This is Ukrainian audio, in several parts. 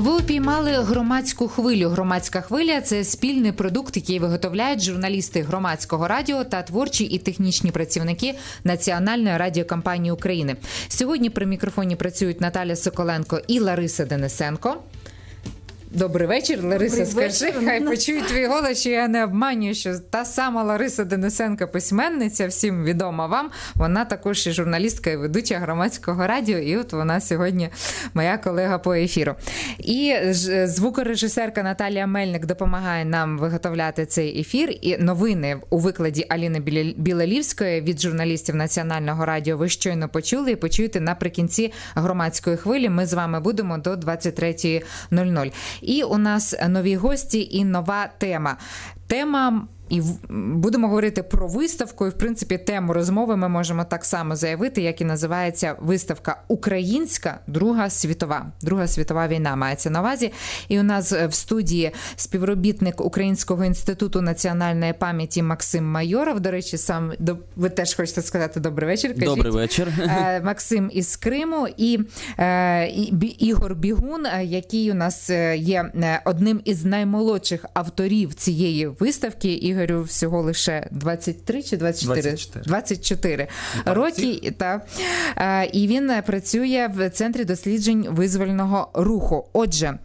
Ви упіймали громадську хвилю. Громадська хвиля – це спільний продукт, який виготовляють журналісти Громадського радіо та творчі і технічні працівники Національної радіокомпанії України. Сьогодні при мікрофоні працюють Наталя Соколенко і Лариса Денисенко. Добрий вечір, Лариса, скажи, хай почують твій голос, що я не обманюю, що та сама Лариса Денисенко, письменниця, всім відома вам, вона також і журналістка і ведуча Громадського радіо, і от вона сьогодні моя колега по ефіру. І звукорежисерка Наталія Мельник допомагає нам виготовляти цей ефір, і новини у викладі Аліни Білалівської від журналістів Національного радіо ви щойно почули і почуєте наприкінці громадської хвилі. Ми з вами будемо до 23:00. І у нас нові гості і нова тема. І будемо говорити про виставку, і, в принципі, тему розмови ми можемо так само заявити, як і називається виставка «Українська Друга світова». Друга світова війна мається на увазі. І у нас в студії співробітник Українського інституту національної пам'яті Максим Майоров. До речі, ви теж хочете сказати добрий вечір. Кажіть. Добрий вечір. Максим із Криму і Ігор Бігун, який у нас є одним із наймолодших авторів цієї виставки. Ігорю всього лише 23 чи 24? 24 роки. І він працює в Центрі досліджень визвольного руху. Отже,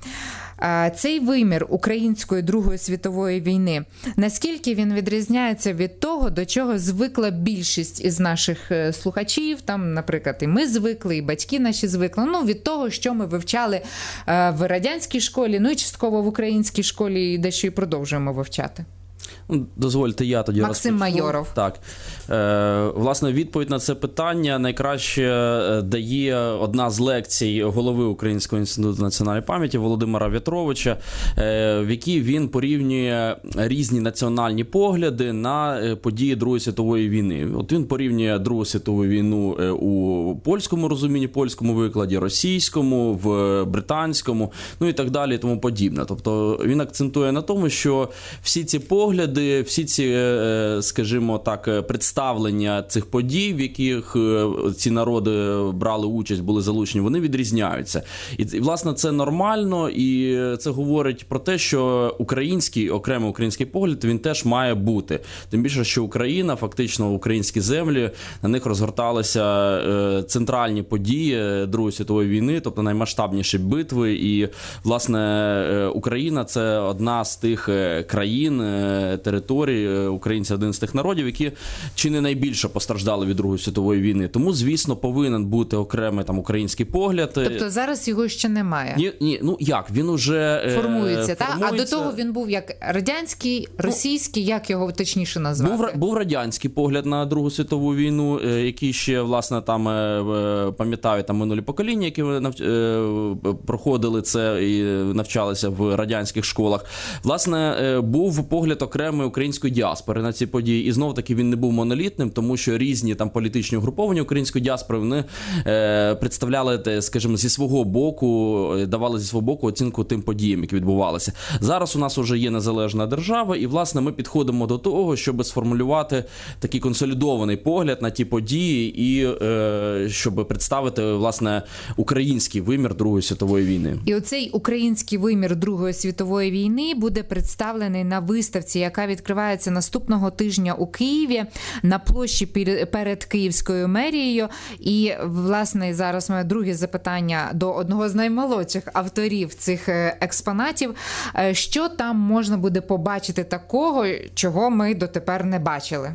цей вимір Української Другої світової війни, наскільки він відрізняється від того, до чого звикла більшість із наших слухачів, там, наприклад, і ми звикли, і батьки наші звикли, від того, що ми вивчали в радянській школі, і частково в українській школі, і дещо і продовжуємо вивчати? Дозвольте, я тоді Максим Майоров. Так. Власне, відповідь на це питання найкраще дає одна з лекцій голови Українського інституту національної пам'яті Володимира В'ятровича, в якій він порівнює різні національні погляди на події Другої світової війни. От він порівнює Другу світову війну у польському розумінні, польському викладі, російському, в британському, і так далі, і тому подібне. Тобто він акцентує на тому, що всі ці погляди, всі ці, скажімо так, представлення цих подій, в яких ці народи брали участь, були залучені, вони відрізняються. І, власне, це нормально, і це говорить про те, що окремий український погляд, він теж має бути. Тим більше, що Україна, фактично, українські землі, на них розгорталися центральні події Другої світової війни, тобто наймасштабніші битви, і, власне, Україна – це одна з тих країн, територій, українці один з тих народів, які чи не найбільше постраждали від Другої світової війни. Тому, звісно, повинен бути окремий український погляд. Тобто зараз його ще немає? Ні, як? Він уже формується, так? А до того він був як радянський, російський, як його точніше назвати? Був радянський погляд на Другу світову війну, який ще, власне, там пам'ятають минулі покоління, які проходили це і навчалися в радянських школах. Власне, був погляд окремої української діаспори на ці події. І знов-таки він не був монолітним, тому що різні політичні угруповання української діаспори, вони представляли, скажімо, зі свого боку, давали зі свого боку оцінку тим подіям, які відбувалися. Зараз у нас вже є незалежна держава, і, власне, ми підходимо до того, щоб сформулювати такий консолідований погляд на ті події і щоб представити, власне, український вимір Другої світової війни. І оцей український вимір Другої світової війни буде представлений на виставці, яка відкривається наступного тижня у Києві на площі перед Київською мерією. І, власне, зараз моє друге запитання до одного з наймолодших авторів цих експонатів. Що там можна буде побачити такого, чого ми дотепер не бачили?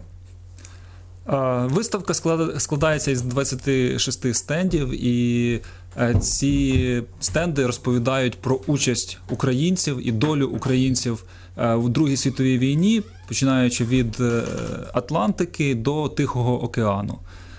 Виставка складається із 26 стендів, і ці стенди розповідають про участь українців і долю українців у Другій світовій війні, починаючи від Атлантики до Тихого океану.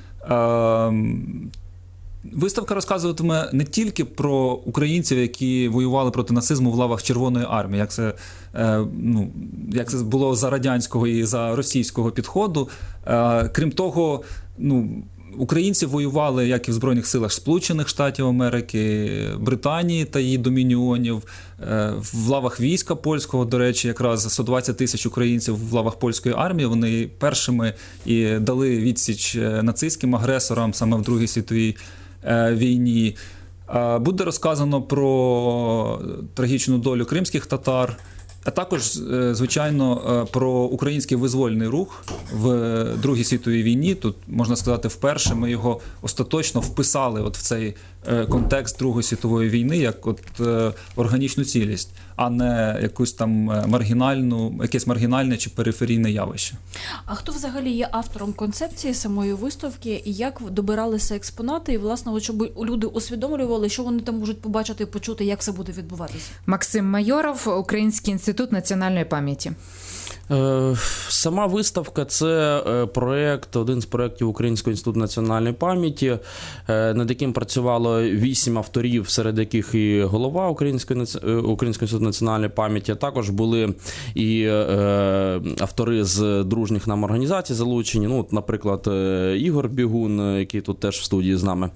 Виставка розказуватиме не тільки про українців, які воювали проти нацизму в лавах Червоної армії, як це було за радянського і за російського підходу. Крім того, українці воювали як і в Збройних силах Сполучених Штатів Америки, Британії та її домініонів, в лавах війська польського, до речі, якраз 120 тисяч українців в лавах польської армії, вони першими і дали відсіч нацистським агресорам саме в Другій світовій війні. Буде розказано про трагічну долю кримських татар, а також, звичайно, про український визвольний рух в Другій світовій війні. Тут, можна сказати, вперше ми його остаточно вписали от в цей контекст Другої світової війни як от органічну цілість, а не якусь там якесь маргінальне чи периферійне явище. А хто взагалі є автором концепції самої виставки і як добиралися експонати? І, власне, щоб люди усвідомлювали, що вони там можуть побачити і почути, як це буде відбуватися? Максим Майоров, Український інститут національної пам'яті. Сама виставка – це один з проєктів Українського інституту національної пам'яті, над яким працювало 8 авторів, серед яких і голова Українського інституту національної пам'яті, а також були і автори з дружніх нам організацій залучені, наприклад, Ігор Бігун, який тут теж в студії з нами.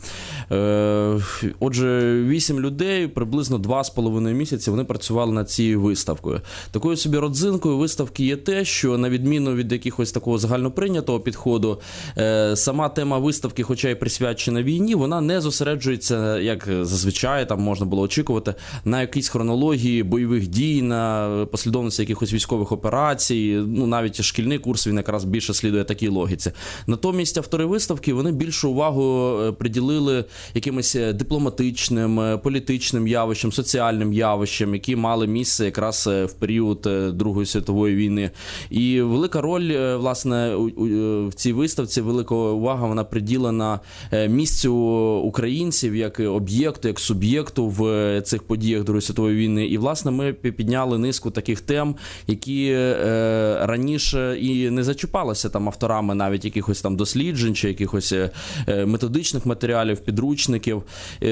Отже, 8 людей, приблизно 2,5 місяці вони працювали над цією виставкою. Такою собі родзинкою виставки є те, що на відміну від якихось такого загальноприйнятого підходу, сама тема виставки, хоча й присвячена війні, вона не зосереджується, як зазвичай там можна було очікувати, на якійсь хронології бойових дій, на послідовності якихось військових операцій. Навіть шкільний курс, він якраз більше слідує такій логіці. Натомість автори виставки, вони більшу увагу приділили якимось дипломатичним, політичним явищам, соціальним явищам, які мали місце якраз в період Другої світової війни. І велика роль, власне, в цій виставці, велика увага, вона приділена місцю українців як об'єкту, як суб'єкту в цих подіях Другої світової війни. І, власне, ми підняли низку таких тем, які раніше і не зачіпалися там авторами навіть якихось там досліджень чи якихось методичних матеріалів, підручників.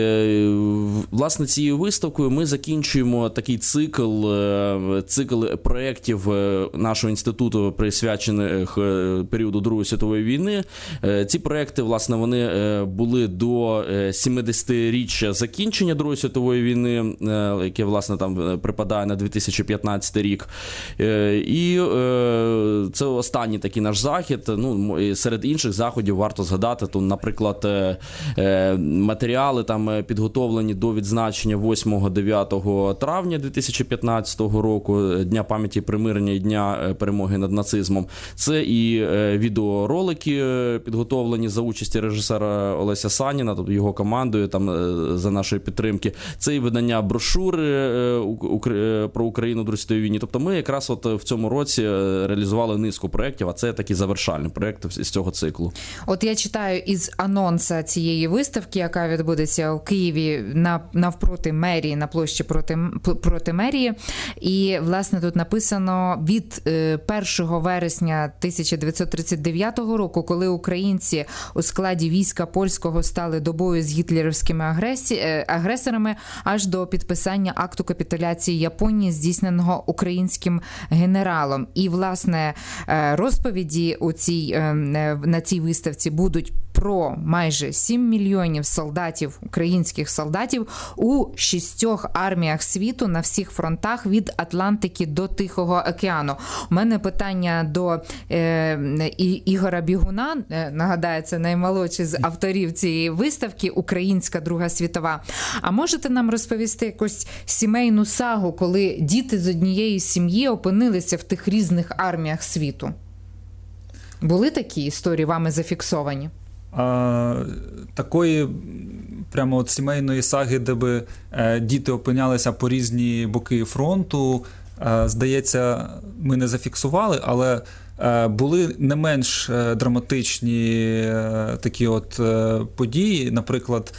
Власне, цією виставкою ми закінчуємо такий цикл проєктів нашого інституту, присвячених періоду Другої світової війни. Ці проекти, власне, вони були до 70-річчя закінчення Другої світової війни, яке, власне, там припадає на 2015 рік. І це останній такий наш захід. Серед інших заходів варто згадати, то, наприклад, матеріали там підготовлені до відзначення 8-9 травня 2015 року, Дня пам'яті примирення і Дня перемоги над нацизмом. Це і відеоролики підготовлені за участі режисера Олеся Саніна, тобто його командою там за нашої підтримки. Це і видання брошури про Україну в Другій світовій війні. Тобто ми якраз от в цьому році реалізували низку проєктів, а це такі завершальні проєкти з цього циклу. От я читаю із анонса цієї виставки, яка відбудеться у Києві навпроти мерії, на площі проти мерії. І, власне, тут написано від 1 вересня 1939 року, коли українці у складі війська польського стали до бою з гітлерівськими агресорами, аж до підписання акту капітуляції Японії, здійсненого українським генералом. І, власне, розповіді на цій виставці будуть про майже 7 мільйонів солдатів, українських солдатів у 6 арміях світу на всіх фронтах від Атлантики до Тихого океану. У мене питання до Ігора Бігуна, нагадаю, це наймолодший з авторів цієї виставки, Українська Друга світова. А можете нам розповісти якусь сімейну сагу, коли діти з однієї сім'ї опинилися в тих різних арміях світу? Були такі історії вами зафіксовані? Такої прямо от сімейної саги, де би діти опинялися по різні боки фронту, здається, ми не зафіксували, але були не менш драматичні такі от події. Наприклад,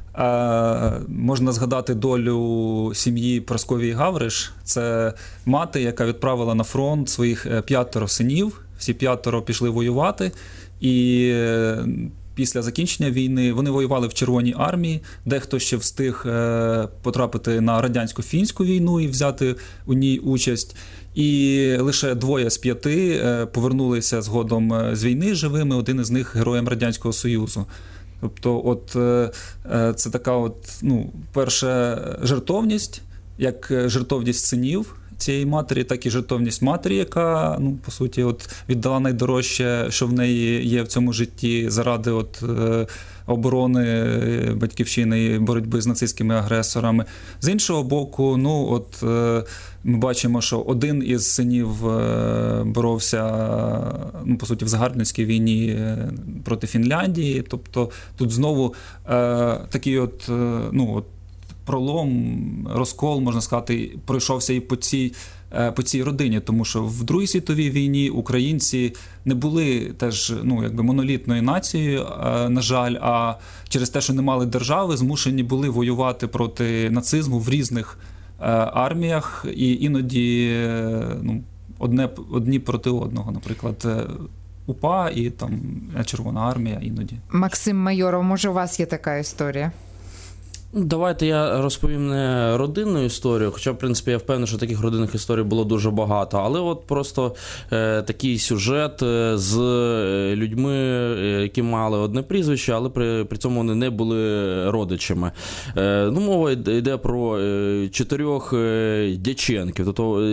можна згадати долю сім'ї Прасковії Гавриш. Це мати, яка відправила на фронт своїх 5 синів. Всі 5 пішли воювати. І після закінчення війни вони воювали в Червоній армії, дехто ще встиг потрапити на радянсько-фінську війну і взяти у ній участь. І лише 2 з 5 повернулися згодом з війни живими, один із них героєм Радянського Союзу. Тобто от це така от, перша жертовність, як жертовність синів цієї матері, так і жертовність матері, яка, ну, по суті, от віддала найдорожче, що в неї є в цьому житті заради оборони батьківщини і боротьби з нацистськими агресорами. З іншого боку, ну, от ми бачимо, що один із синів боровся, ну, по суті, в загарбницькій війні проти Фінляндії. Тобто тут знову такий от, ну, от пролом, розкол, можна сказати, пройшовся і по цій родині, тому що в Другій світовій війні українці не були теж, ну, якби монолітною нацією, на жаль, а через те, що не мали держави, змушені були воювати проти нацизму в різних арміях, і іноді, ну, одні проти одного, наприклад, УПА і там Червона армія іноді. Максим Майоров, може, у вас є така історія? Давайте я розповім не родинну історію, хоча, в принципі, я впевнений, що таких родинних історій було дуже багато, але от просто такий сюжет з людьми, які мали одне прізвище, але при цьому вони не були родичами. Ну, мова йде про 4 Дяченків, тобто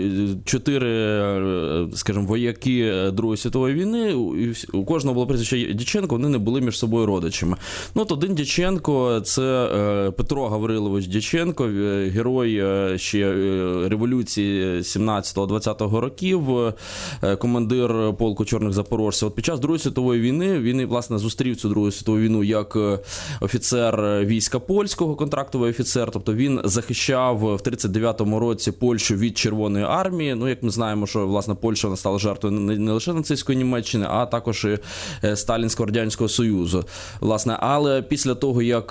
4, скажімо, вояки Другої світової війни, у кожного було прізвище Дяченко, вони не були між собою родичами. Ну, от один Дяченко – це Петро Гаврилович Дяченко, герой ще революції 17-20 років, командир полку чорних запорожців. От під час Другої світової війни він, власне, зустрів цю Другу світову війну як офіцер війська польського, контрактовий офіцер, тобто він захищав в 1939 році Польщу від Червоної армії. Ну, як ми знаємо, що, власне, Польща стала жертвою не лише нацистської Німеччини, а також і Сталінського Радянського Союзу. Власне, але після того, як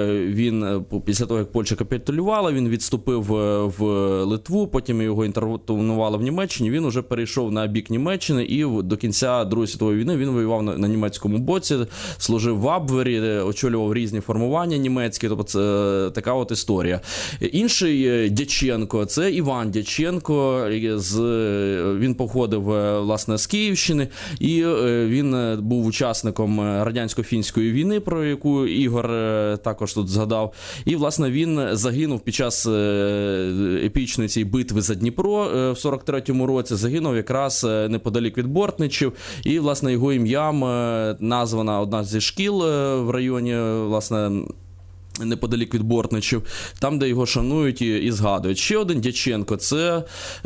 Польща капітулювала, він відступив в Литву, потім його інтернували в Німеччині, він вже перейшов на бік Німеччини і до кінця Другої світової війни він воював на німецькому боці, служив в Абвері, очолював різні формування німецькі, тобто це така от історія. Інший Дяченко – це Іван Дяченко, він походив, власне, з Київщини, і він був учасником радянсько-фінської війни, про яку Ігор також тут згадав. І, власне, він загинув під час епічної цієї битви за Дніпро в 43-му році, загинув якраз неподалік від Бортничів, і, власне, його ім'ям названа одна зі шкіл в районі, власне, неподалік від Бортничів, там, де його шанують і згадують. Ще один Дяченко – це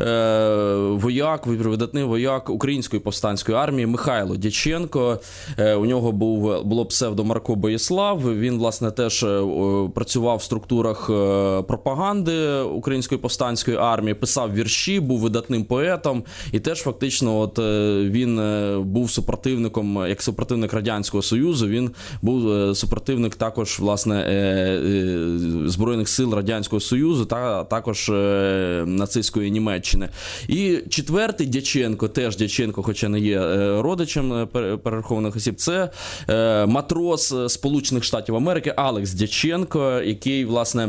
вояк, видатний вояк Української повстанської армії Михайло Дяченко. У нього було псевдо Марко Боєслав. Він, власне, теж працював в структурах пропаганди Української повстанської армії, писав вірші, був видатним поетом. І теж, фактично, от він був супротивником, як супротивник Радянського Союзу, він був супротивник також, власне, Збройних сил Радянського Союзу та також нацистської Німеччини. І четвертий Дяченко, теж Дяченко, хоча не є родичем перерахованих осіб, це матрос Сполучених Штатів Америки Алекс Дяченко, який, власне,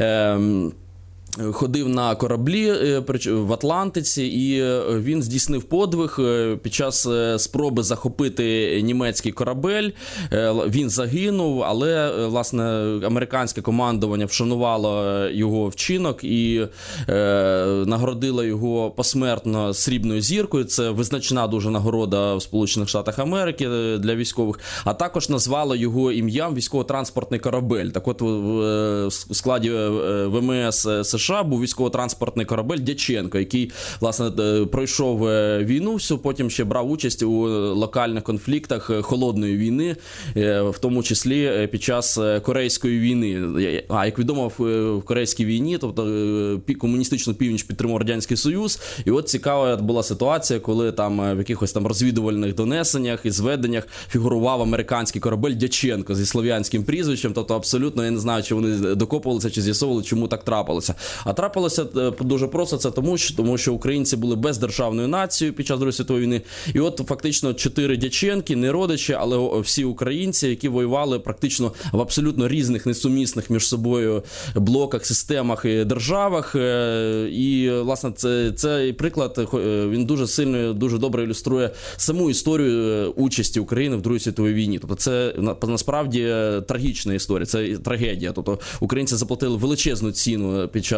ходив на кораблі в Атлантиці, і він здійснив подвиг під час спроби захопити німецький корабель. Він загинув, але, власне, американське командування вшанувало його вчинок і нагородило його посмертно срібною зіркою. Це визначна дуже нагорода в Сполучених Штатах Америки для військових, а також назвало його ім'ям військово-транспортний корабель. Так от, в складі ВМС США був військово-транспортний корабель Дяченко, який, власне, пройшов війну всю, потім ще брав участь у локальних конфліктах холодної війни, в тому числі під час Корейської війни. А, як відомо, в Корейській війні, тобто комуністичну північ підтримав Радянський Союз, і от цікава була ситуація, коли там в якихось там розвідувальних донесеннях і зведеннях фігурував американський корабель Дяченко зі слов'янським прізвищем, тобто абсолютно, я не знаю, чи вони докопувалися, чи з'ясовували, чому так трапилося. А трапилося дуже просто це тому, що українці були бездержавною нацією під час Другої світової війни. І от фактично 4 Дяченки, не родичі, але всі українці, які воювали практично в абсолютно різних, несумісних між собою блоках, системах і державах. І, власне, цей приклад, він дуже сильно, дуже добре ілюструє саму історію участі України в Другій світовій війні. Тобто це насправді трагічна історія, це трагедія. Тобто українці заплатили величезну ціну під час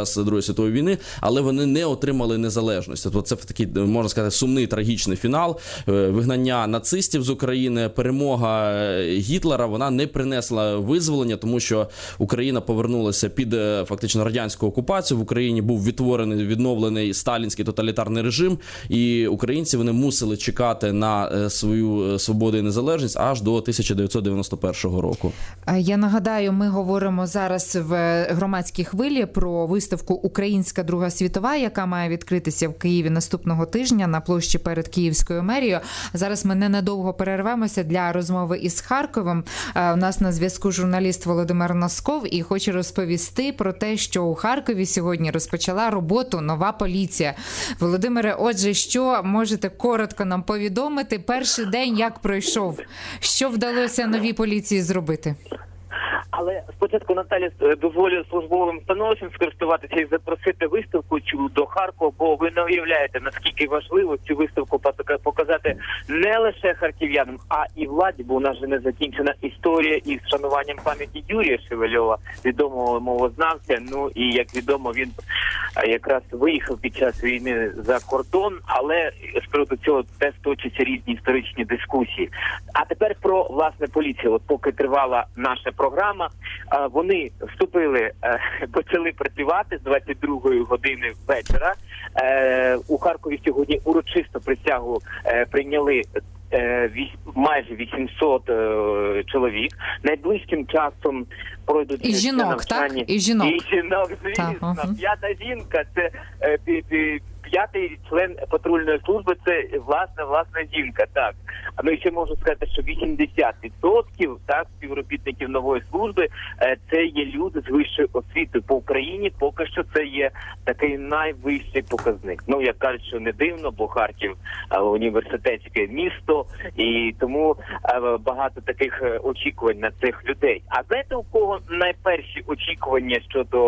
час Другої світової війни, але вони не отримали незалежність. Тобто це такий, можна сказати, сумний, трагічний фінал. Вигнання нацистів з України, перемога Гітлера, вона не принесла визволення, тому що Україна повернулася під фактично радянську окупацію. В Україні був відновлений сталінський тоталітарний режим, і українці вони мусили чекати на свою свободу і незалежність аж до 1991 року. Я нагадаю, ми говоримо зараз в громадській хвилі про виставку «Українська Друга світова», яка має відкритися в Києві наступного тижня на площі перед Київською мерією. Зараз ми ненадовго перервемося для розмови із Харковом. У нас на зв'язку журналіст Володимир Носков і хоче розповісти про те, що у Харкові сьогодні розпочала роботу нова поліція. Володимире, отже, що можете коротко нам повідомити? Перший день як пройшов? Що вдалося новій поліції зробити? Але спочатку, Наталя, дозволю службовим становищем скористуватися і запросити виставку цю до Харкова, бо ви не уявляєте, наскільки важливо цю виставку показати не лише харків'янам, а і владі, бо у нас же не закінчена історія із шануванням пам'яті Юрія Шевельова, відомого мовознавця. Ну і, як відомо, він якраз виїхав під час війни за кордон, але з приводу цього теж точаться різні історичні дискусії. А тепер про, власне, поліцію. От поки тривала наша програма, вони вступили, почали працювати з 22-ї години вечора. У Харкові сьогодні урочисто присягу прийняли майже 800 чоловік. Найближчим часом пройдуть і жінок, так? І жінок. І жінок, звісно. П'ята жінка – це п'ятий член патрульної служби, це власна жінка, так. Ну і ще можу сказати, що 80% так, співробітників нової служби це є люди з вищою освітою по Україні. Поки що це є такий найвищий показник. Ну, як кажуть, що не дивно, бо Харків університетське місто, і тому багато таких очікувань на цих людей. А знаєте, у кого найперші очікування щодо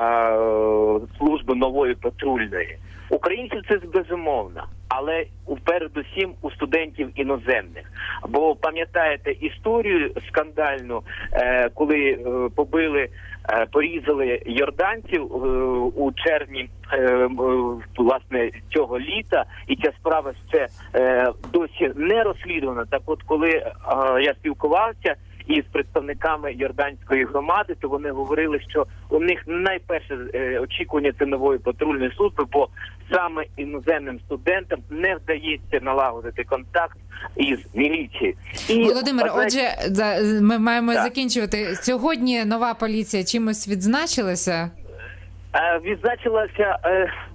служби нової патрульної? Українців це безумовно, але передусім у студентів іноземних. Бо пам'ятаєте історію скандальну, коли порізали йорданців у червні власне цього літа, і ця справа ще досі не розслідувана. Так от, коли я спілкувався із представниками йорданської громади, то вони говорили, що у них найперше очікування це нової патрульної служби, бо саме іноземним студентам не вдається налагодити контакт із міліцією. Володимир, отже, ми маємо закінчувати. Сьогодні нова поліція чимось відзначилася? Відзначилася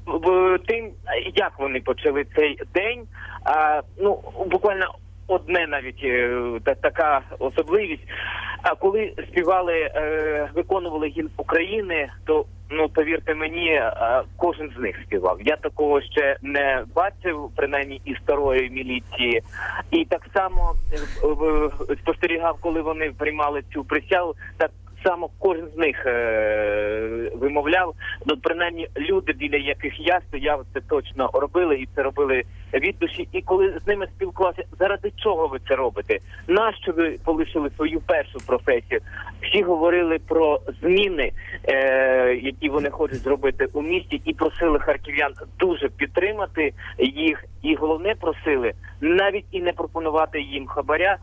тим, як вони почали цей день. Ну, буквально одне навіть така особливість. А коли співали, виконували гімн України, то, ну, повірте мені, кожен з них співав. Я такого ще не бачив, принаймні із старої міліції. І так само спостерігав, коли вони приймали цю присягу, так само кожен з них вимовляв. Ну, принаймні, люди, біля яких я стояв, це точно робили, і це робили від душі. І коли з ними спілкувався, заради чого ви це робите? Нащо ви полишили свою першу професію? Всі говорили про зміни, які вони хочуть зробити у місті, і просили харків'ян дуже підтримати їх. І головне, просили навіть і не пропонувати їм хабаря,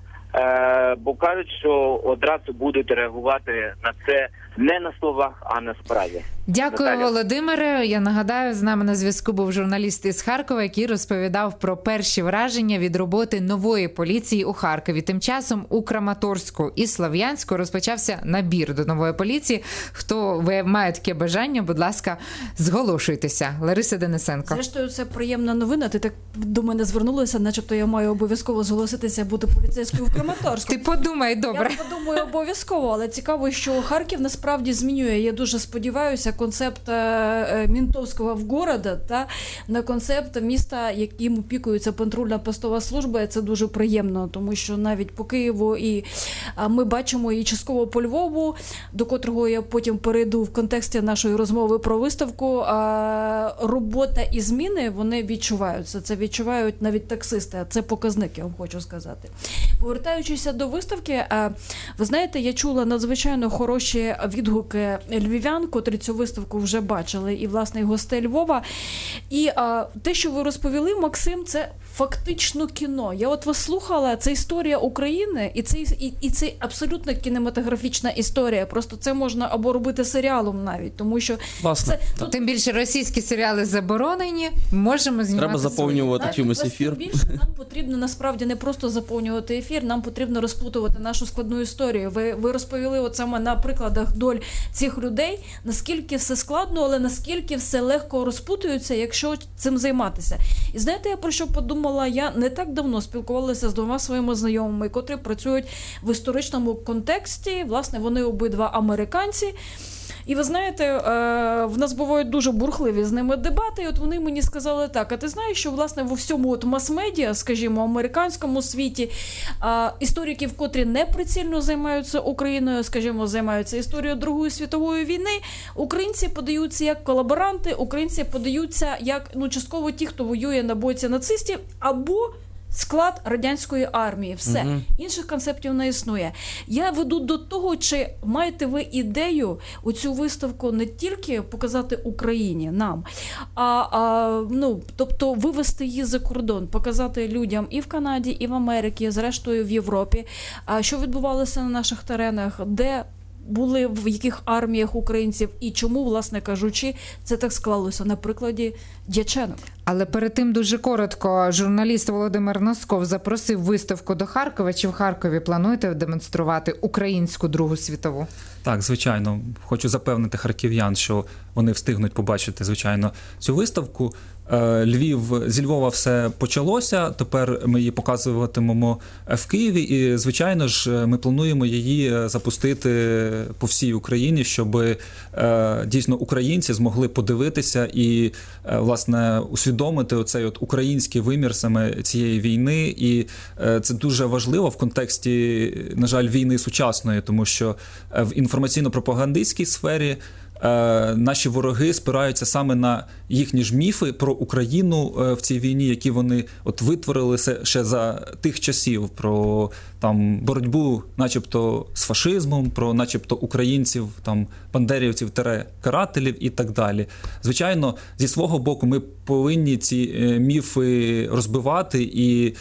бо кажуть, що одразу будуть реагувати на це не на словах, а на справі. Дякую, Наталя. Володимире. Я нагадаю, з нами на зв'язку був журналіст із Харкова, який розповідав про перші враження від роботи нової поліції у Харкові. Тим часом у Краматорську і Слов'янську розпочався набір до нової поліції. Хто має таке бажання, будь ласка, зголошуйтеся. Лариса Денисенко. Зрештою, це приємна новина. Ти так до мене звернулася, начебто я маю обов'язково зголоситися бути поліцейською в Краматорську. Ти подумай, добре. Я подумаю обов'язково, але цікаво, що Харків насправді змінює. Я дуже сподіваюся, концепт Мінтовського в города, та на концепт міста, яким опікується патрульна постова служба. Це дуже приємно, тому що навіть по Києву і ми бачимо і частково по Львову, до котрого я потім перейду в контексті нашої розмови про виставку. Робота і зміни, вони відчуваються. Це відчувають навіть таксисти, а це показник, я вам хочу сказати. Повертаючися до виставки, ви знаєте, я чула надзвичайно хороші відгуки львів'ян, котрі цю виставку вже бачили, і, власне, і гостей Львова. І те, що ви розповіли, Максим, це фактично кіно. Я от вас слухала, це історія України, і це абсолютно кінематографічна історія. Просто це можна або робити серіалом навіть, тому що... Власне. Тим більше російські серіали заборонені, можемо знімати. Треба заповнювати чимось ефір. Більше нам потрібно насправді не просто заповнювати ефір, нам потрібно розплутувати нашу складну історію. Ви розповіли от саме на прикладах доль цих людей, наскільки все складно, але наскільки все легко розплутується, якщо цим займатися. І знаєте, я про що подумала? Я не так давно спілкувалася з двома своїми знайомими, котрі працюють в історичному контексті. Власне, вони обидва американці. І ви знаєте, в нас бувають дуже бурхливі з ними дебати, і от вони мені сказали так, а ти знаєш, що, власне, во всьому от мас-медіа, скажімо, американському світі, істориків, котрі не прицільно займаються Україною, скажімо, займаються історією Другої світової війни, українці подаються як колаборанти, українці подаються як, частково ті, хто воює на боці нацистів, або склад радянської армії. Все. Інших концептів не існує. Я веду до того, чи маєте ви ідею оцю виставку не тільки показати Україні, нам, тобто вивести її за кордон, показати людям і в Канаді, і в Америці, зрештою в Європі, що відбувалося на наших теренах, де були, в яких арміях українців і чому, власне кажучи, це так склалося на прикладі Дяченок. Але перед тим дуже коротко, журналіст Володимир Носков запросив виставку до Харкова. Чи в Харкові плануєте демонструвати українську Другу світову? Так, звичайно. Хочу запевнити харків'ян, що вони встигнуть побачити, звичайно, цю виставку. Зі Львова все почалося, тепер ми її показуватимемо в Києві і, звичайно ж, ми плануємо її запустити по всій Україні, щоб дійсно українці змогли подивитися і, власне, усвідомити оцей от український вимір саме цієї війни. І це дуже важливо в контексті, на жаль, війни сучасної, тому що в інформаційно-пропагандистській сфері наші вороги спираються саме на їхні ж міфи про Україну в цій війні, які вони от витворили ще за тих часів, про там боротьбу начебто з фашизмом, про начебто українців, там бандерівців-карателів і так далі. Звичайно, зі свого боку ми повинні ці міфи розбивати і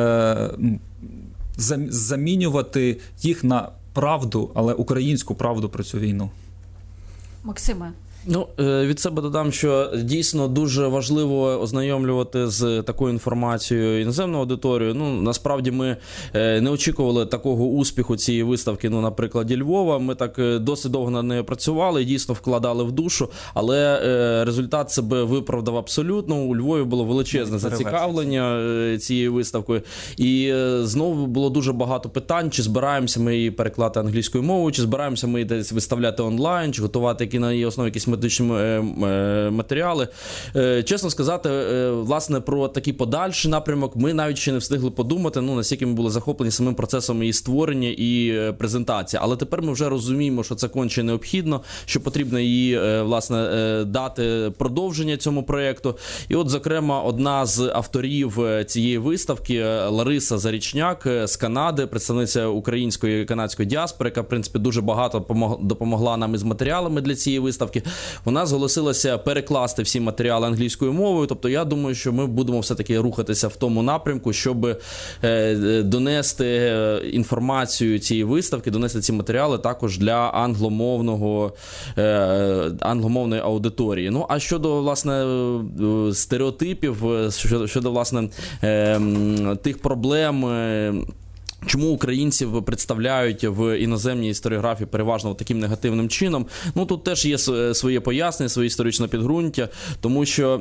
замінювати їх на правду, але українську правду про цю війну. Максиме. Від себе додам, що дійсно дуже важливо ознайомлювати з такою інформацією іноземну аудиторію. Насправді ми не очікували такого успіху цієї виставки, на прикладі Львова. Ми так досить довго над нею працювали, дійсно вкладали в душу, але результат себе виправдав абсолютно. У Львові було величезне зацікавлення цією виставкою. І знову було дуже багато питань, чи збираємося ми її перекладати англійською мовою, чи збираємося ми її десь виставляти онлайн, чи готувати на її основі якісь методичні матеріали. Чесно сказати, власне, про такий подальший напрямок ми навіть ще не встигли подумати, наскільки ми були захоплені самим процесом її створення і презентації. Але тепер ми вже розуміємо, що це конче необхідно, що потрібно її, власне, дати продовження цьому проєкту. І от, зокрема, одна з авторів цієї виставки, Лариса Зарічняк з Канади, представниця української і канадської діаспори, яка, в принципі, дуже багато допомогла нам із матеріалами для цієї виставки. Вона зголосилася перекласти всі матеріали англійською мовою, тобто я думаю, що ми будемо все-таки рухатися в тому напрямку, щоб донести інформацію цієї виставки, донести ці матеріали також для англомовної аудиторії. А щодо, власне, стереотипів, щодо, власне, тих проблем, чому українців представляють в іноземній історіографії переважно таким негативним чином? Тут теж є своє пояснення, своє історичне підґрунтя, тому що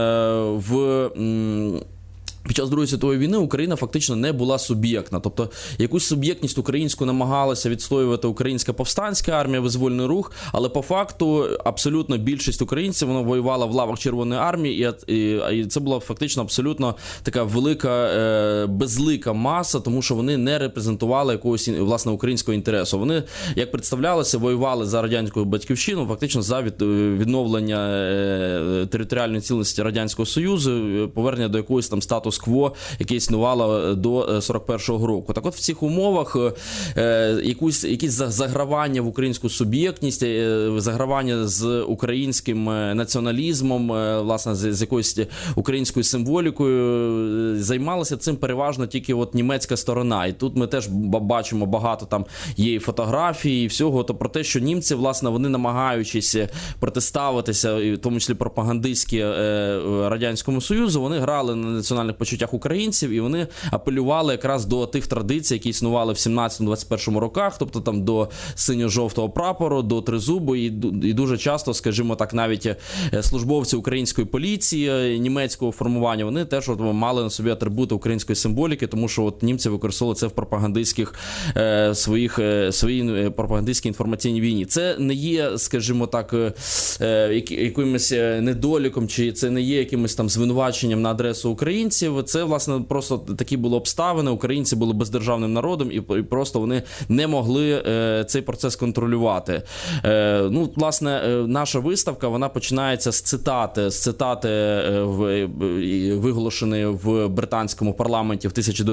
під час Другої світової війни Україна фактично не була суб'єктна. Тобто якусь суб'єктність українську намагалася відстоювати українська повстанська армія, визвольний рух, але по факту абсолютно більшість українців вона воювала в лавах Червоної армії, і це була фактично абсолютно така велика, безлика маса, тому що вони не репрезентували якогось, власне, українського інтересу. Вони, як представлялося, воювали за радянську батьківщину, фактично за відновлення територіальної цілісності Радянського Союзу, повернення до якогось там статусу статус-кво, яке існувало до 41-го року. Так от в цих умовах якісь загравання в українську суб'єктність, загравання з українським націоналізмом, власне, з якоюсь українською символікою, займалася цим переважно тільки от німецька сторона. І тут ми теж бачимо багато там є і фотографій, і всього, то про те, що німці, власне, вони намагаючись протиставитися, і в тому числі пропагандистські Радянському Союзу, вони грали на національних почуттях українців, і вони апелювали якраз до тих традицій, які існували в 17-21 роках, тобто там до синьо-жовтого прапору, до тризубу, і дуже часто, скажімо так, навіть службовці української поліції, німецького формування, вони теж от мали на собі атрибути української символіки, тому що от німці використовували це в пропагандистських своїй пропагандистській інформаційній війні. Це не є, скажімо так, якимось недоліком, чи це не є якимось там звинуваченням на адресу українців. Це, власне, просто такі були обставини. Українці були бездержавним народом, і просто вони не могли цей процес контролювати. Ну, власне, наша виставка, вона починається з цитати виголошеної в британському парламенті в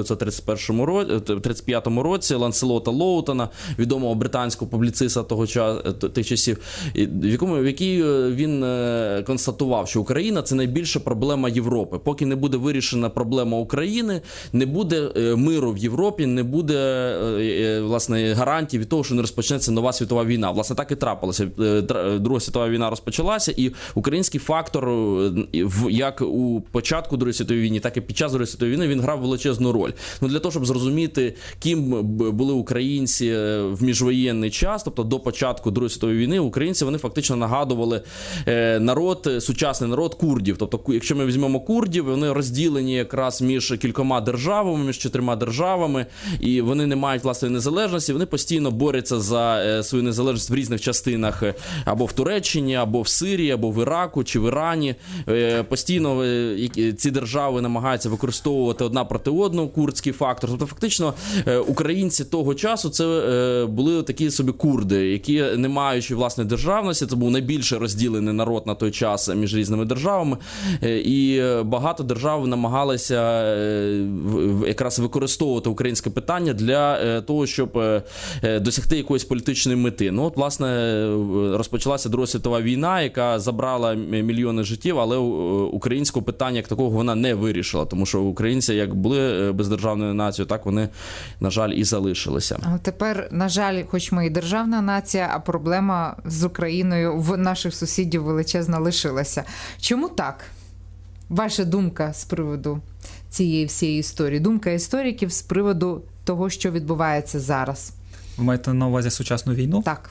1935 році Ланселота Лоутона, відомого британського публіциста тих часів, в якій він констатував, що Україна – це найбільша проблема Європи. Поки не буде вирішена проблема України, не буде миру в Європі, не буде, власне, гарантій від того, що не розпочнеться нова світова війна. Власне, так і трапилося. Друга світова війна розпочалася, і український фактор, як у початку Другої світової війни, так і під час Другої світової війни, він грав величезну роль. Ну, для того, щоб зрозуміти, ким були українці в міжвоєнний час, тобто до початку Другої світової війни, українці, вони фактично нагадували сучасний народ курдів. Тобто, якщо ми візьмемо курдів, вони розділені якраз між кількома державами, між 4 державами, і вони не мають власної незалежності, вони постійно борються за свою незалежність в різних частинах, або в Туреччині, або в Сирії, або в Іраку, чи в Ірані. Постійно ці держави намагаються використовувати одна проти одного курдський фактор. Тобто, фактично, українці того часу це були такі собі курди, які, не маючи власної державності, це був найбільше розділений народ на той час між різними державами, і багато держав намагалися якраз використовувати українське питання для того, щоб досягти якоїсь політичної мети. Ну, от, власне, розпочалася Друга світова війна, яка забрала мільйони життів, але українського питання як такого вона не вирішила, тому що українці як були бездержавною нацією, так вони, на жаль, і залишилися. А тепер, на жаль, хоч ми і державна нація, а проблема з Україною в наших сусідів величезна лишилася. Чому так? Ваша думка з приводу цієї всієї історії? Думка істориків з приводу того, що відбувається зараз? Ви маєте на увазі сучасну війну? Так.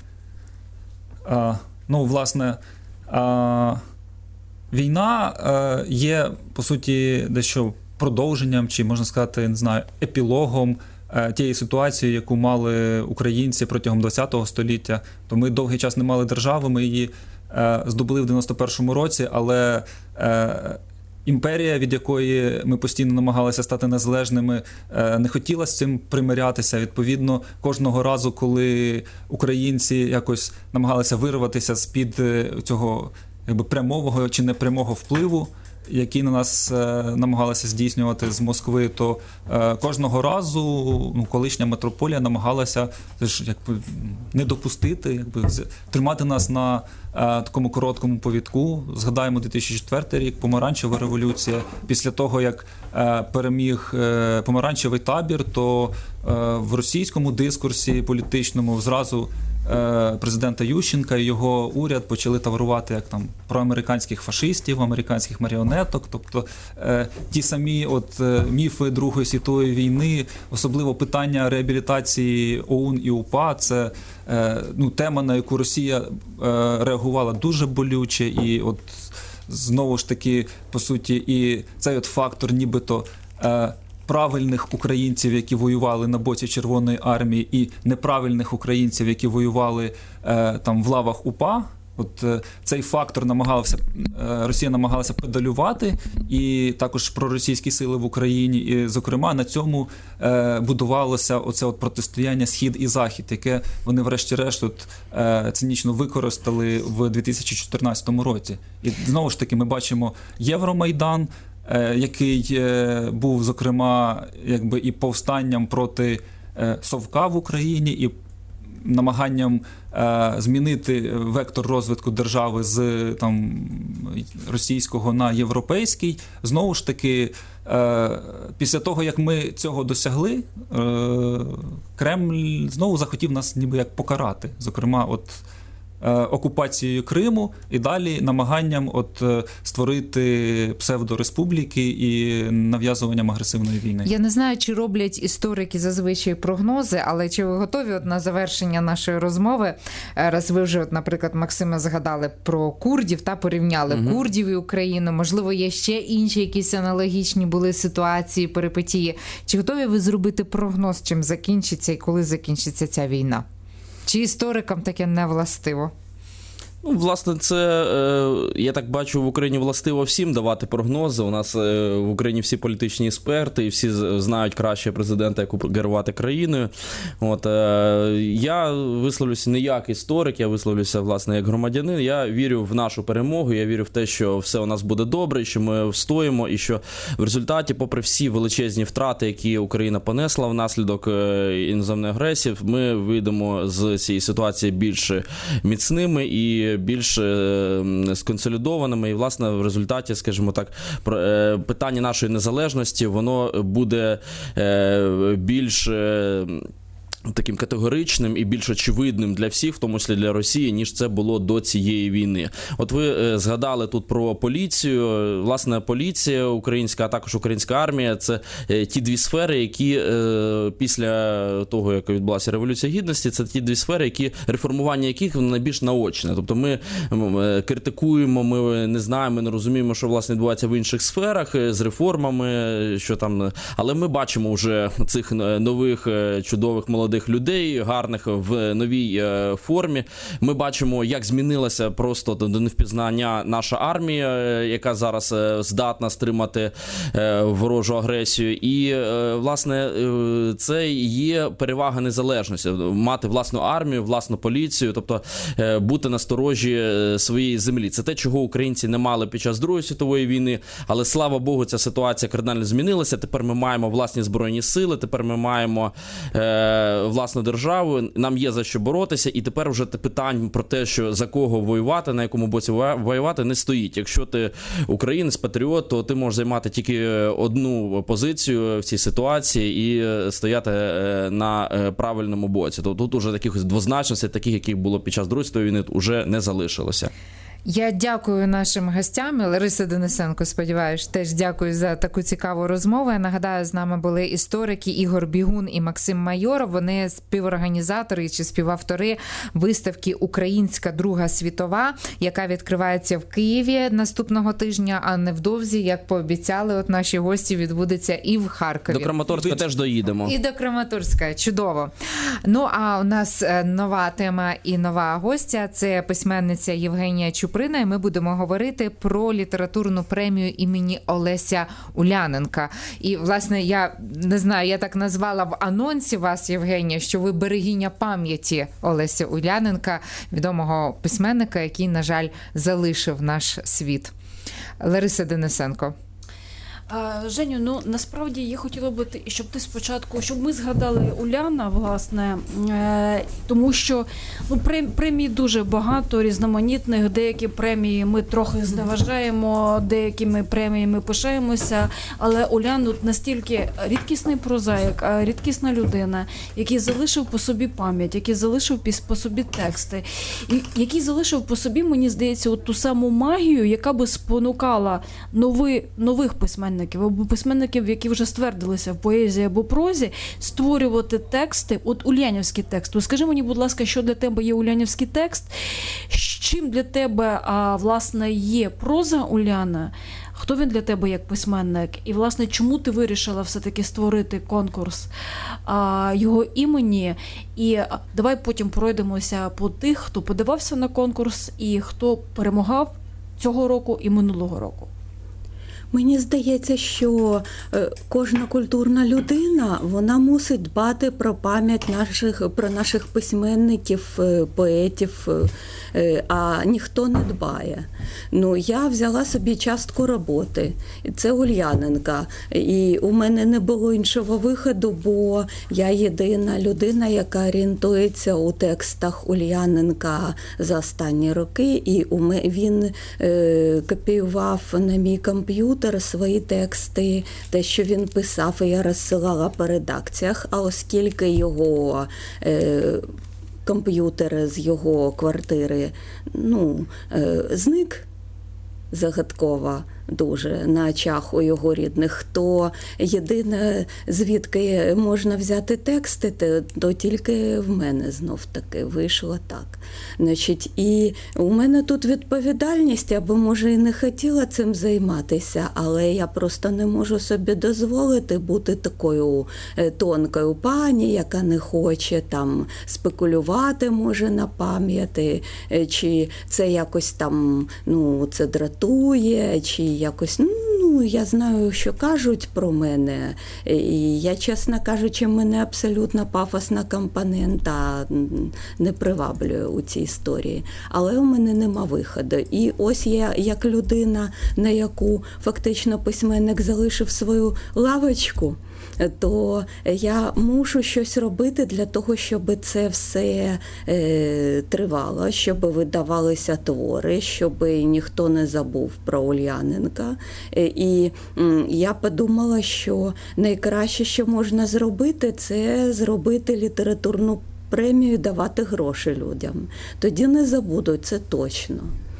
Ну, власне, війна є, по суті, дещо продовженням, чи, можна сказати, не знаю, епілогом тієї ситуації, яку мали українці протягом ХХ століття. То ми довгий час не мали держави, ми її здобули в 91-му році, але імперія, від якої ми постійно намагалися стати незалежними, не хотіла з цим примирятися. Відповідно, кожного разу, коли українці якось намагалися вирватися з-під цього прямого чи непрямого впливу, які на нас намагалися здійснювати з Москви, то кожного разу колишня метрополія намагалася не допустити, тримати нас на такому короткому повідку. Згадаємо 2004 рік, помаранчева революція. Після того, як переміг помаранчевий табір, то в російському дискурсі політичному зразу президента Ющенка і його уряд почали таврувати як там проамериканських фашистів, американських маріонеток. Тобто ті самі міфи Другої світової війни, особливо питання реабілітації ОУН і УПА, це тема, на яку Росія реагувала дуже болюче, і знову ж таки, по суті, і цей фактор нібито правильних українців, які воювали на боці Червоної армії, і неправильних українців, які воювали там в лавах УПА. Цей фактор Росія намагалася педалювати, і також проросійські сили в Україні. І, зокрема, на цьому будувалося оце протистояння Схід і Захід, яке вони врешті-решт цинічно використали в 2014 році. І знову ж таки ми бачимо Євромайдан, який був, зокрема, якби і повстанням проти совка в Україні, і намаганням змінити вектор розвитку держави з російського на європейський. Знову ж таки, після того, як ми цього досягли, Кремль знову захотів нас ніби як покарати. Зокрема, окупацією Криму і далі намаганням створити псевдореспубліки і нав'язуванням агресивної війни. Я не знаю, чи роблять історики зазвичай прогнози, але чи ви готові на завершення нашої розмови, раз ви вже, наприклад, Максиме, згадали про курдів та порівняли курдів і Україну, можливо, є ще інші якісь аналогічні були ситуації, перипетії. Чи готові ви зробити прогноз, чим закінчиться і коли закінчиться ця війна? Чи історикам таке не властиво? Ну, власне, це, я так бачу, в Україні властиво всім давати прогнози. У нас в Україні всі політичні експерти, і всі знають краще президента, як керувати країною. Я висловлюся не як історик, я висловлюся, власне, як громадянин. Я вірю в нашу перемогу, я вірю в те, що все у нас буде добре, що ми встоїмо, і що в результаті, попри всі величезні втрати, які Україна понесла внаслідок іноземної агресії, ми вийдемо з цієї ситуації більш міцними і більш сконсолідованими, і, власне, в результаті, скажімо так, питання нашої незалежності, воно буде більш таким категоричним і більш очевидним для всіх, в тому числі для Росії, ніж це було до цієї війни. От ви згадали тут про поліцію. Власне, поліція українська, а також українська армія – це ті дві сфери, які після того, як відбулася Революція Гідності, це ті дві сфери, реформування яких найбільш наочне. Тобто ми критикуємо, ми не знаємо, ми не розуміємо, що, власне, відбувається в інших сферах з реформами, що там, але ми бачимо вже цих нових чудових молодих людей, гарних в новій формі. Ми бачимо, як змінилася просто до невпізнання наша армія, яка зараз здатна стримати ворожу агресію. І, власне, це є перевага незалежності. Мати власну армію, власну поліцію, тобто бути насторожі своєї землі. Це те, чого українці не мали під час Другої світової війни, але, слава Богу, ця ситуація кардинально змінилася. Тепер ми маємо власні збройні сили, тепер ми маємо власну державу, нам є за що боротися, і тепер вже питань про те, що за кого воювати, на якому боці воювати, не стоїть. Якщо ти українець, патріот, то ти можеш займати тільки одну позицію в цій ситуації і стояти на правильному боці. Тобто тут уже таких двозначностей, таких, яких було під час Другої світової війни, вже не залишилося. Я дякую нашим гостям. Лариса Денисенко, сподіваюсь, теж дякую за таку цікаву розмову. Я нагадаю, з нами були історики Ігор Бігун і Максим Майоров. Вони співорганізатори чи співавтори виставки «Українська Друга світова», яка відкривається в Києві наступного тижня, а невдовзі, як пообіцяли, от наші гості, відбудеться і в Харкові. До Краматорська теж доїдемо. І до Краматорська. Чудово. Ну, а у нас нова тема і нова гостя. Це письменниця Євгенія Чуприна. І ми будемо говорити про літературну премію імені Олеся Уляненка. І, власне, я не знаю, я так назвала в анонсі вас, Євгенія, що ви берегиня пам'яті Олеся Уляненка, відомого письменника, який, на жаль, залишив наш світ. Лариса Денисенко. Женю, ну насправді я хотіла би, щоб ти спочатку, щоб ми згадали Уляна, власне, тому що премій дуже багато, різноманітних, деякі премії ми трохи зневажаємо, деякими преміями пишаємося, але Улян настільки рідкісний прозаїк, рідкісна людина, який залишив по собі пам'ять, який залишив по собі тексти, який залишив по собі, мені здається, от ту саму магію, яка би спонукала нових письменників, або письменників, які вже ствердилися в поезії або прозі, створювати тексти, от улянівський текст. Скажи мені, будь ласка, що для тебе є улянівський текст? Чим для тебе, власне, є проза Уляна? Хто він для тебе як письменник? І, власне, чому ти вирішила все-таки створити конкурс його імені? І давай потім пройдемося по тих, хто подавався на конкурс і хто перемагав цього року і минулого року. Мені здається, що кожна культурна людина, вона мусить дбати про пам'ять про наших письменників, поетів, а ніхто не дбає. Ну, я взяла собі частку роботи. Це Ульяненка. І у мене не було іншого виходу, бо я єдина людина, яка орієнтується у текстах Ульяненка за останні роки. І він копіював на мій комп'ютер свої тексти, те, що він писав, і я розсилала по редакціях. А оскільки його комп'ютер з його квартири зник загадково дуже на очах у його рідних, то єдине, звідки можна взяти тексти, то тільки в мене знов-таки вийшло так. Значить, і у мене тут відповідальність, я би, може, і не хотіла цим займатися, але я просто не можу собі дозволити бути такою тонкою пані, яка не хоче там спекулювати, може, на пам'яті, чи це якось там, це дратує, чи якось, я знаю, що кажуть про мене, і я, чесно кажучи, мене абсолютно пафосна компонента не приваблює у цій історії. Але у мене нема виходу. І ось я, як людина, на яку фактично письменник залишив свою лавочку, то я мушу щось робити для того, щоб це все тривало, щоб видавалися твори, щоб ніхто не забув про Ульяненка. І я подумала, що найкраще, що можна зробити, це зробити літературну премію, давати гроші людям. Тоді не забудуть, це точно.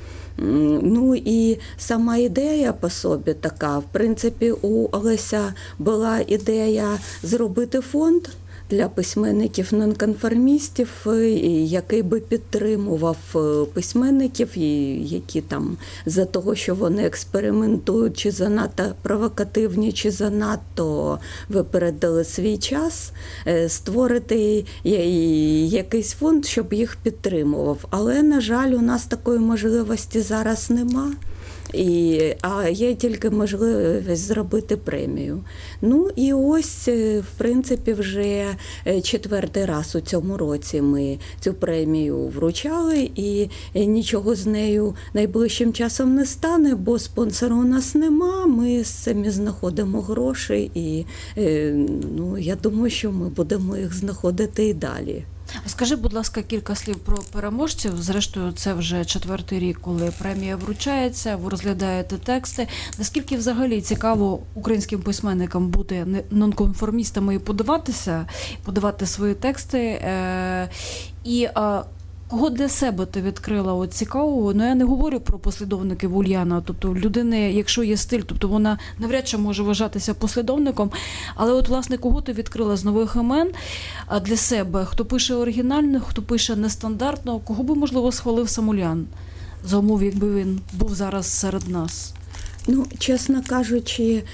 Ну і сама ідея по собі така. В принципі, у Олеся була ідея зробити фонд для письменників-нонконформістів, який би підтримував письменників, які там за того, що вони експериментують, чи занадто провокативні, чи занадто випередили свій час, створити якийсь фонд, щоб їх підтримував. Але, на жаль, у нас такої можливості зараз нема. А є тільки можливість зробити премію. Ну і ось, в принципі, вже 4-й раз у цьому році ми цю премію вручали, і нічого з нею найближчим часом не стане, бо спонсора у нас нема, ми самі знаходимо гроші, і я думаю, що ми будемо їх знаходити і далі. Скажи, будь ласка, кілька слів про переможців. Зрештою, це вже 4-й рік, коли премія вручається, ви розглядаєте тексти. Наскільки взагалі цікаво українським письменникам бути нонконформістами і подавати свої тексти? І кого для себе ти відкрила от цікавого? Я не говорю про послідовників Ульяна, тобто людини, якщо є стиль, тобто вона навряд чи може вважатися послідовником, але от, власне, кого ти відкрила з нових імен для себе? Хто пише оригінально, хто пише нестандартно, кого би, можливо, схвалив сам Улян, за умов, якби він був зараз серед нас? Чесно кажучи,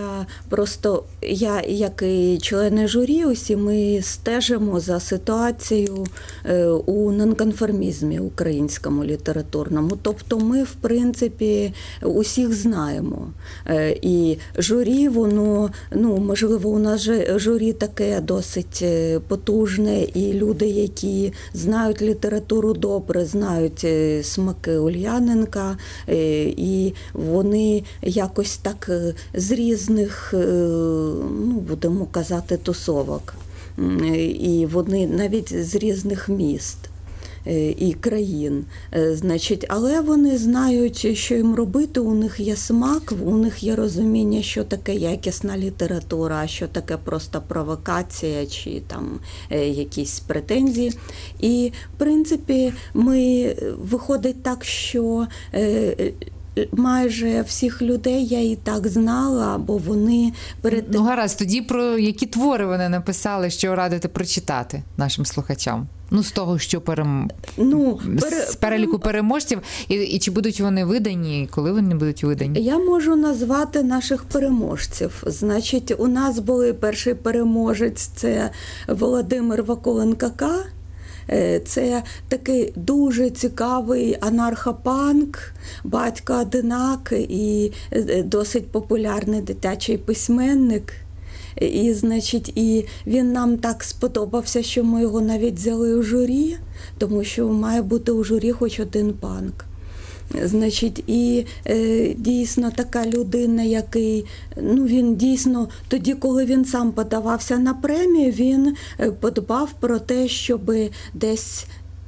я, як і члени журі, усі ми стежимо за ситуацією у нонконформізмі українському літературному. Тобто ми, в принципі, усіх знаємо. І журі, воно, можливо, у нас журі таке досить потужне, і люди, які знають літературу добре, знають смаки Ульяненка, і вони якось так з різних, будемо казати, тусовок. І вони навіть з різних міст і країн. Але вони знають, що їм робити, у них є смак, у них є розуміння, що таке якісна література, а що таке просто провокація чи там якісь претензії. І, в принципі, виходить так, що майже всіх людей я і так знала, бо вони перед тим... Гаразд, тоді про які твори вони написали, що радите прочитати нашим слухачам? З того, що з переліку переможців, і чи будуть вони видані, і коли вони будуть видані? Я можу назвати наших переможців. Значить, у нас були перший переможець, це Володимир Вакуленко-К. Це такий дуже цікавий анархопанк, батько-одинак і досить популярний дитячий письменник. І, значить, і він нам так сподобався, що ми його навіть взяли у журі, тому що має бути у журі хоч один панк. Значить, і дійсно така людина, який, він дійсно, тоді, коли він сам подавався на премію, він подбав про те, щоб десь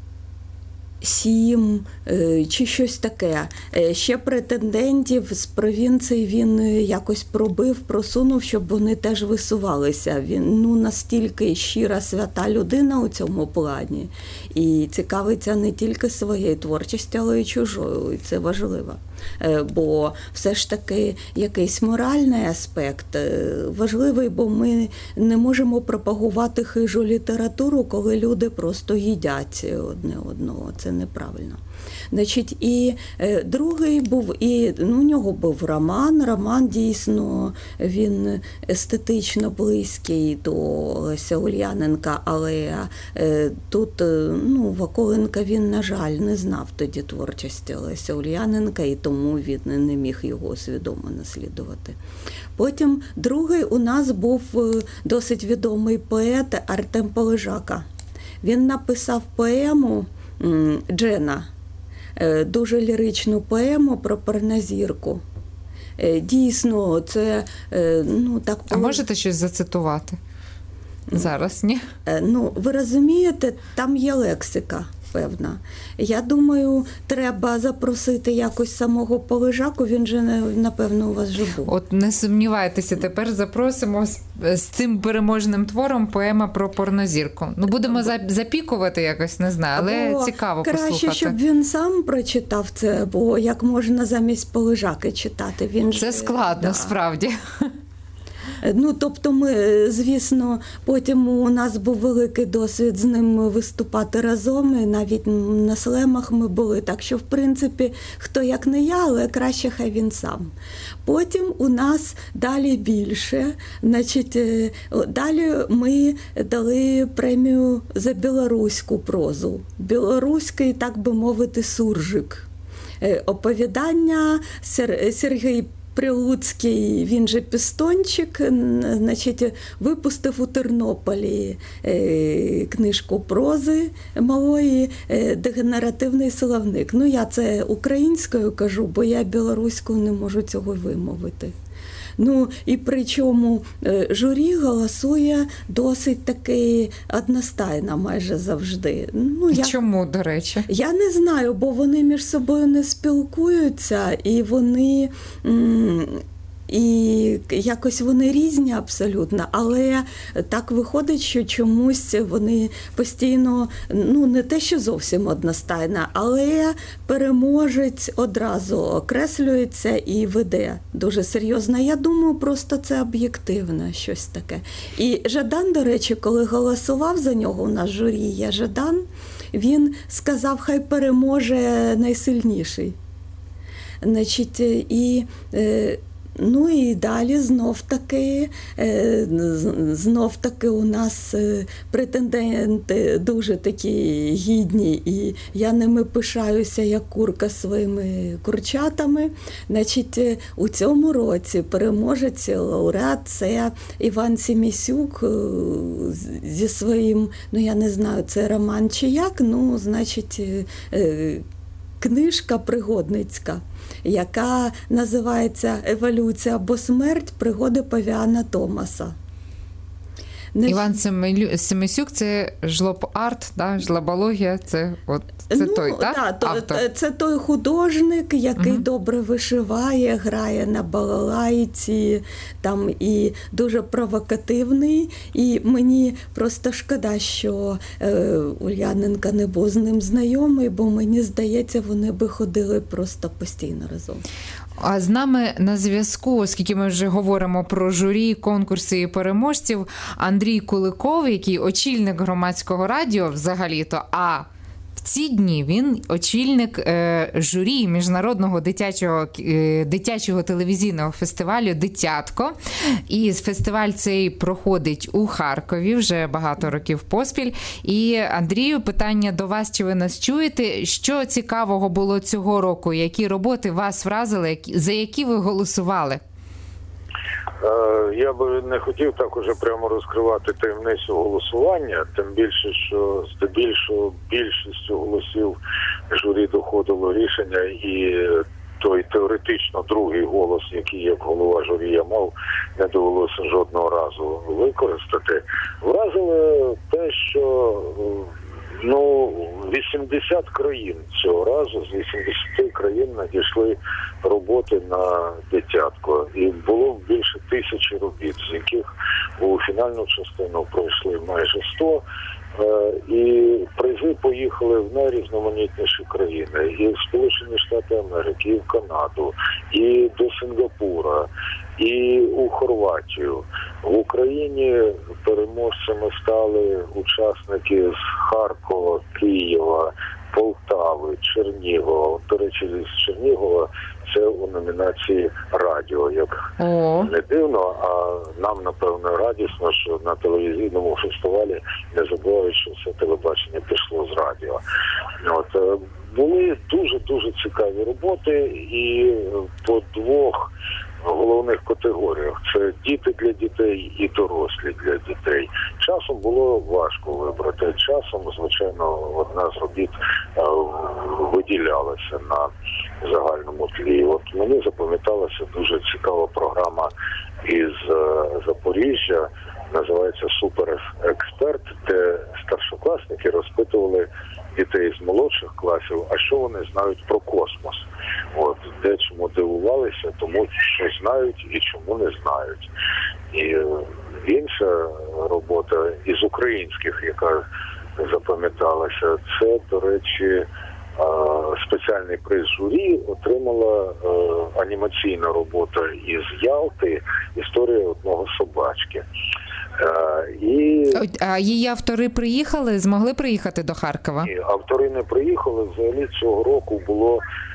7 чи щось таке. Ще претендентів з провінції він якось просунув, щоб вони теж висувалися. Він настільки щира, свята людина у цьому плані. І цікавиться не тільки своєю творчістю, але й чужою. І це важливо. Бо все ж таки якийсь моральний аспект важливий, бо ми не можемо пропагувати хижу літературу, коли люди просто їдять одне одного. Це неправильно. Значить, і другий був, у нього був роман. Роман дійсно, він естетично близький до Леся Ульяненка, але тут, Вакуленка він, на жаль, не знав тоді творчості Леся Ульяненка, і тому він не міг його свідомо наслідувати. Потім другий у нас був досить відомий поет Артем Полежака. Він написав поему «Джена», дуже ліричну поему про порнозірку. Дійсно, це, так... А можете щось зацитувати? Зараз, ні? Ви розумієте, там є лексика певна. Я думаю, треба запросити якось самого Полежаку, він же, напевно, у вас же був. От не сумнівайтеся, тепер запросимо з цим переможним твором поема про порнозірку. Будемо запікувати якось, не знаю, але цікаво послухати. Краще, щоб він сам прочитав це, бо як можна замість Полежаки читати? Це складно, справді. Тобто ми, звісно, потім у нас був великий досвід з ним виступати разом, і навіть на слемах ми були, так що, в принципі, хто як не я, але краще хай він сам. Потім у нас далі більше, значить, далі ми дали премію за білоруську прозу, білоруський, так би мовити, суржик. Оповідання Сергій Прилуцький, він же Пістончик, значить, випустив у Тернополі книжку прози малої «Дегенеративний словник». Я це українською кажу, бо я білоруською не можу цього вимовити. І причому журі голосує досить таки одностайно майже завжди. Чому, до речі? Я не знаю, бо вони між собою не спілкуються, і вони... І якось вони різні абсолютно, але так виходить, що чомусь вони постійно, не те, що зовсім одностайно, але переможець одразу окреслюється і веде дуже серйозно. Я думаю, просто це об'єктивно щось таке. І Жадан, до речі, коли голосував за нього, у нас журі є Жадан, він сказав, хай переможе найсильніший. Значить, і далі знов таки у нас претенденти дуже такі гідні, і я ними пишаюся як курка своїми курчатами. Значить, у цьому році переможець лауреат – це Іван Семісюк зі своїм, я не знаю, це роман чи як, значить, книжка пригодницька, яка називається «Еволюція або смерть. Пригоди Павіана Томаса». Іван Семисюк – це жлоб-арт, жлобологія, це той, автор? Це той художник, який добре вишиває, грає на балалайці, і дуже провокативний. І мені просто шкода, що Ульяненко не був з ним знайомий, бо мені здається, вони би ходили просто постійно разом. А з нами на зв'язку, оскільки ми вже говоримо про журі, конкурси і переможців, Андрій Куликов, який очільник Громадського радіо взагалі-то, а в ці дні він очільник журі міжнародного дитячого телевізійного фестивалю «Дитятко». І фестиваль цей проходить у Харкові вже багато років поспіль. І, Андрію, питання до вас, чи ви нас чуєте? Що цікавого було цього року? Які роботи вас вразили? За які ви голосували? Я би не хотів так уже прямо розкривати таємницю голосування, тим більше, що здебільшого більшістю голосів журі доходило рішення, і той теоретично другий голос, який як голова журі я мав, не довелося жодного разу використати. Вразило те, що 80 країн цього разу, з 80 країн надійшли роботи на «Дитятко». І було більше 1000 робіт, з яких у фінальну частину пройшли майже 100. І призи поїхали в найрізноманітніші країни. І в Сполучені Штати Америки, і в Канаду, і до Сингапура, і у Хорватію. В Україні переможцями стали учасники з Харкова, Києва, Полтави, Чернігова. До речі, з Чернігова це у номінації «Радіо». Як не дивно, а нам, напевно, радісно, що на телевізійному фестивалі не забувають, що все телебачення пішло з радіо. Були дуже-дуже цікаві роботи, і по двох головних категоріях. Це діти для дітей і дорослі для дітей. Часом було важко вибрати. Часом, звичайно, одна з робіт виділялася на загальному тлі. От мені запам'яталася дуже цікава програма із Запоріжжя, називається «Суперексперт», де старшокласники розпитували дітей з молодших класів, а що вони знають про космос. Дечому дивувалися, тому що знають і чому не знають. І інша робота із українських, яка запам'яталася, це, до речі, спеціальний приз журі отримала анімаційна робота із Ялти «Історія одного собачки». А її автори приїхали? Змогли приїхати до Харкова? Ні, автори не приїхали. Взагалі цього року було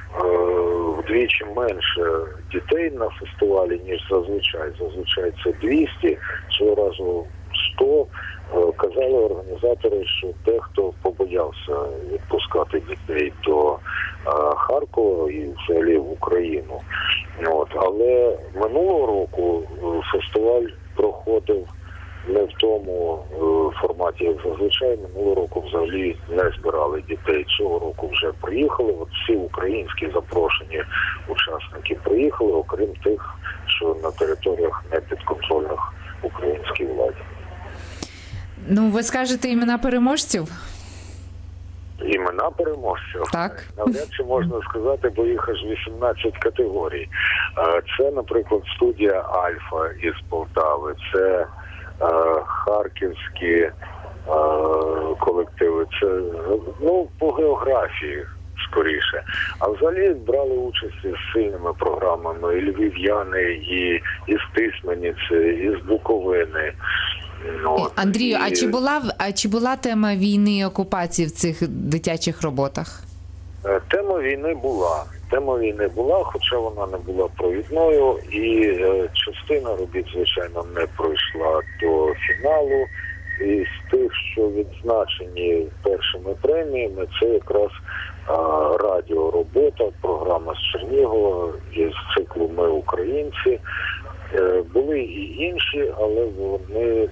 вдвічі менше дітей на фестивалі, ніж зазвичай. Зазвичай це 200, цього разу 100. Казали організатори, що дехто побоявся відпускати дітей до Харкова і взагалі в Україну. Але минулого року фестиваль проходив не в тому форматі, як зазвичай. Минулого року взагалі не збирали дітей. Цього року вже приїхали. Всі українські запрошені учасники приїхали, окрім тих, що на територіях непідконтрольних українській владі. Ви скажете імена переможців? Імена переможців? Так. Навряд чи можна сказати, бо їх аж 18 категорій. Це, наприклад, студія «Альфа» із Полтави, це харківські колективи, це по географії скоріше. А взагалі брали участь із сильними програмами і львів'яни, і із Тисмениці, і з Буковини. Андрію, а чи була тема війни і окупації в цих дитячих роботах? Тема війни була, хоча вона не була провідною, і частина робіт, звичайно, не пройшла до фіналу. І з тих, що відзначені першими преміями, це якраз радіоробота, програма з Чернігова із циклу «Ми українці». Були і інші, але вони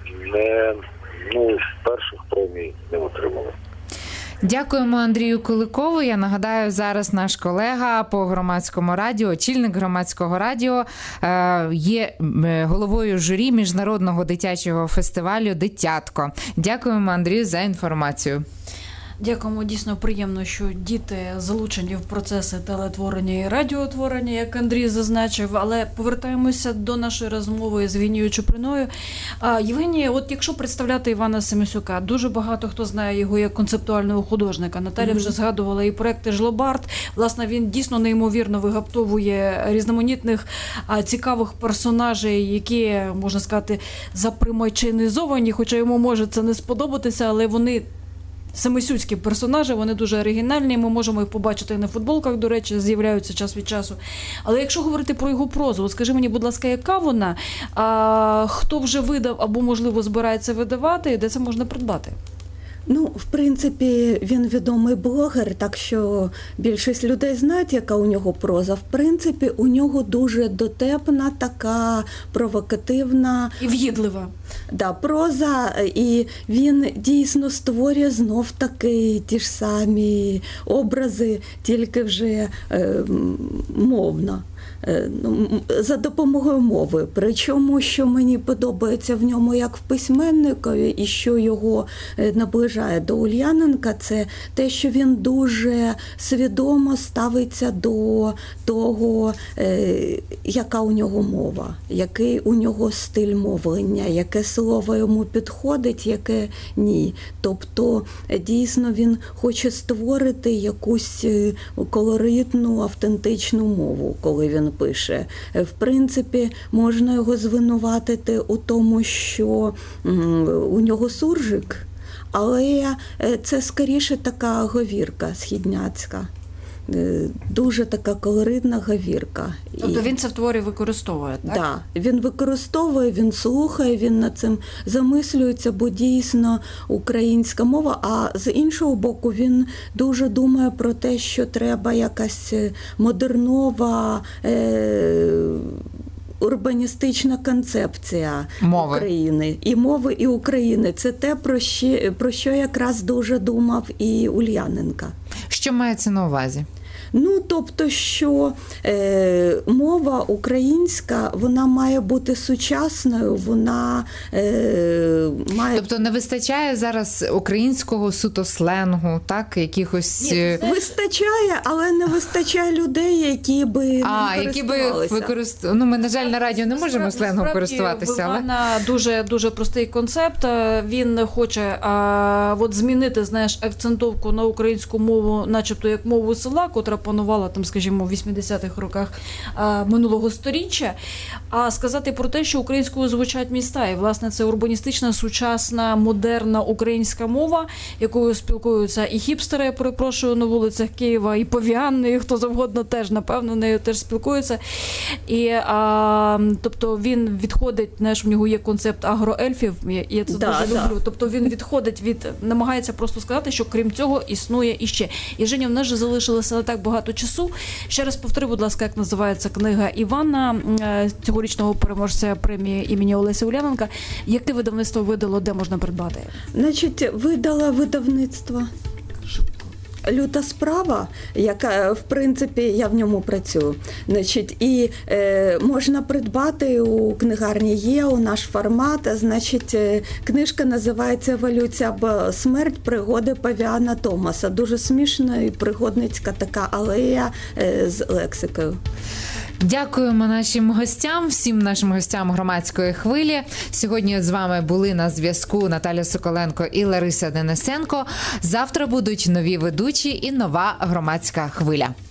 перших премій не отримали. Дякуємо Андрію Куликову. Я нагадаю, зараз наш колега по громадському радіо, очільник громадського радіо, є головою журі міжнародного дитячого фестивалю «Дитятко». Дякуємо, Андрію, за інформацію. Дякуємо. Дійсно приємно, що діти залучені в процеси телетворення і радіотворення, як Андрій зазначив. Але повертаємося до нашої розмови з Євгенією Чуприною. Євгенія, якщо представляти Івана Семисюка, дуже багато хто знає його як концептуального художника. Наталя вже згадувала і проекти «Жлобард». Власне, він дійсно неймовірно вигаптовує різноманітних цікавих персонажей, які, можна сказати, запримайчинізовані, хоча йому може це не сподобатися, але вони самосюдські персонажі, вони дуже оригінальні, ми можемо їх побачити і на футболках, до речі, з'являються час від часу. Але якщо говорити про його прозу, от скажи мені, будь ласка, яка вона, хто вже видав або, можливо, збирається видавати, і де це можна придбати? Ну, в принципі, він відомий блогер, так що більшість людей знають, яка у нього проза. В принципі, у нього дуже дотепна, така провокативна. І в'їдлива. Да, проза, і він дійсно створює знов таки ті ж самі образи, тільки вже мовно. За допомогою мови. Причому, що мені подобається в ньому як в письменникові і що його наближає до Ульяненка, це те, що він дуже свідомо ставиться до того, яка у нього мова, який у нього стиль мовлення, яке слово йому підходить, яке ні. Тобто, дійсно, він хоче створити якусь колоритну, автентичну мову, коли він пише. В принципі, можна його звинуватити у тому, що у нього суржик, але це скоріше така говірка східняцька. Дуже така колоритна говірка. Тобто він це в творі використовує, так? Так, він використовує, він слухає, він над цим замислюється, бо дійсно українська мова, а з іншого боку він дуже думає про те, що треба якась модернова урбаністична концепція мови України. І мови, і України. Це те, про що якраз дуже думав і Ульяненка. Що мається на увазі? Ну, тобто, що мова українська, вона має бути сучасною, вона має... Тобто не вистачає зараз українського суто сленгу, так? Якихось... Ні, вистачає, але не вистачає людей, які би які би Ну, ми, на жаль, на радіо не можемо сленгом користуватися, але... Вона дуже простий концепт. Він хоче змінити, знаєш, акцентовку на українську мову, начебто як мову села, котра панувала там, скажімо, в 80-х роках минулого сторіччя, а сказати про те, що українською звучать міста. І, власне, це урбаністична, сучасна, модерна українська мова, якою спілкуються і хіпстери, я перепрошую, на вулицях Києва, і павіани, і хто завгодно теж, напевно, нею теж спілкуються. І, тобто, він відходить, знаєш, в нього є концепт агроельфів, я це дуже люблю. Тобто, він відходить намагається просто сказати, що крім цього існує іще. І, Женя, в нас же залишилося не так багато часу. Ще раз повтори, будь ласка, як називається книга Івана, цьогорічного переможця премії імені Олеся Ульяненка. Яке видавництво видало, де можна придбати? Значить, видала видавництво «Люта справа», яка, в принципі, я в ньому працюю. Значить, і можна придбати у книгарні є, у наш формат. Значить, книжка називається «Еволюція або смерть. Пригоди Павіана Томаса». Дуже смішна і пригодницька така алея з лексикою. Дякуємо нашим гостям, всім нашим гостям громадської хвилі. Сьогодні з вами були на зв'язку Наталя Соколенко і Лариса Денисенко. Завтра будуть нові ведучі і нова громадська хвиля.